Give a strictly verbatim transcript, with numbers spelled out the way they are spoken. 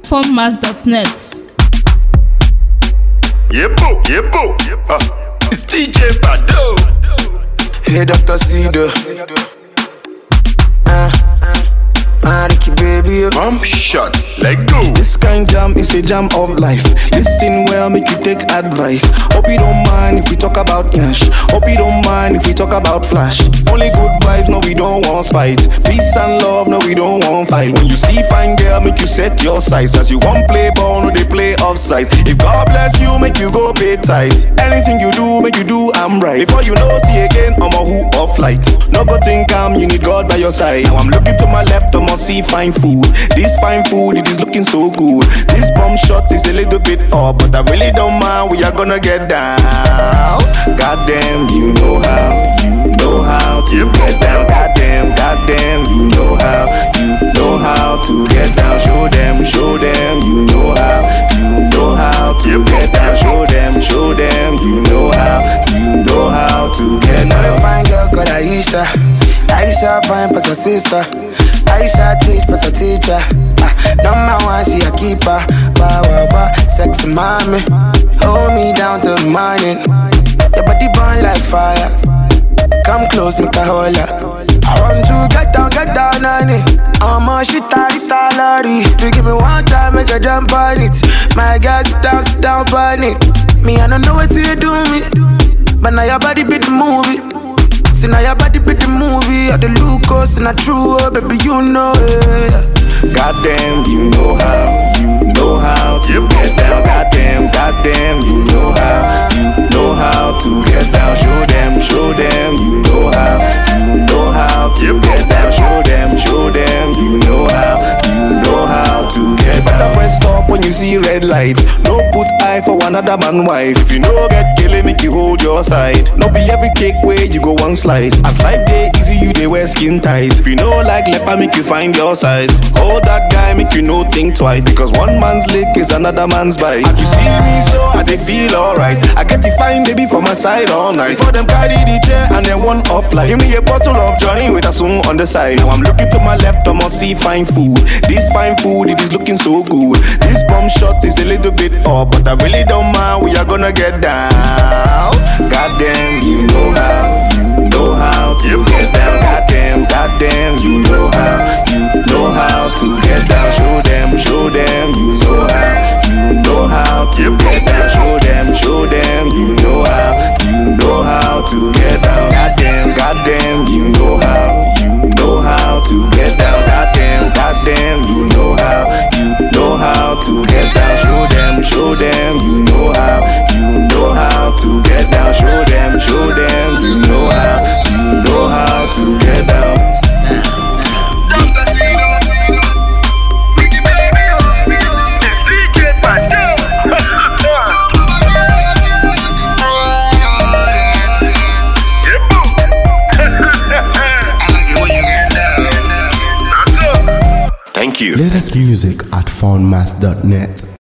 phone mass dot net. Yebo, yebo, uh, it's D J Bado. Hey, Doctor Cedo. Uh, uh, Ricky baby. Bump shot, let go. This kind jam is a jam of life. Listen well, make you take advice. Hope you don't mind if we talk about cash. Hope you don't mind if we talk about flash. Only good vibes, no we don't want spite. Peace and love, no we don't want fight. When you see fine girl, make you set your sights. As you want play ball, no they play offside. If God bless you, make you go pay tight. Anything you do, make you do I'm right. Before you know, see again, I'm a who of flight. No good thing come, you need God by your side. Now I'm looking to my left, I'm see fine food. This fine food, it is looking so good. This bomb shot is a little bit up, but I really don't mind. We are gonna get down. Goddamn, you know how, you know how to get down. Goddamn, goddamn, you know how, you know how to get down. Show them, show them, you know how, you know how to get down. Show them, show them, you know how, you know how to get down. Another fine girl called Aisha. Aisha fine plus her sister. Aisha teach plus her teacher. Ah, number one she a keeper. Wow, wow, wow, sexy mommy. Hold me down till the morning. Your body burn like fire. Come close, make a holler. I want to get down, get down on it. I'm a shit rita lorry. You give me one time, make a jump on it. My girl sit down, sit down on it. Me, I don't know what you do me, but now your body beat the movie. See now your body beat the movie. Or the Lucas and the true, oh, baby, you know it. Goddamn, you know how, you know how to get down. Goddamn, goddamn, you know how, you know how to get down. Show them, show them, you know how, you know how to get down. Show them, show them, you know how, you know how to get down. Better press stop when you see red light. No put eye for another man wife. If you know get killing, make you hold your side. No be every cake where you go one slice. As life day easy, you they wear skin tight. If you know like leper, make you find your size. Hold that guy, make you know think twice. Because one man's lick is another man's bite. As you see me so, I they feel alright. I get to find baby for my side all night. For them carry the chair and then one off like. Give me a bottle of Johnny with a spoon on the side. Now I'm looking to my left, I must see fine food. This fine food, it is looking so good. This bomb shot is a little bit up, but I really don't mind. We are gonna get down. Goddamn, you know how, you know how to get down. Goddamn, goddamn, you know how, you know how to get down. Show them, show them, you know how, you know how to get down. Show them, show them, you know how, you know how to get down. Goddamn, goddamn, you know how, you know how to get down. Goddamn, goddamn, you know how, you know how to get down. Show them, show them, you know how, you know how to get down. Show them, show them, you know how, you know how to get down. Thank you. Latest music at phone mass dot net.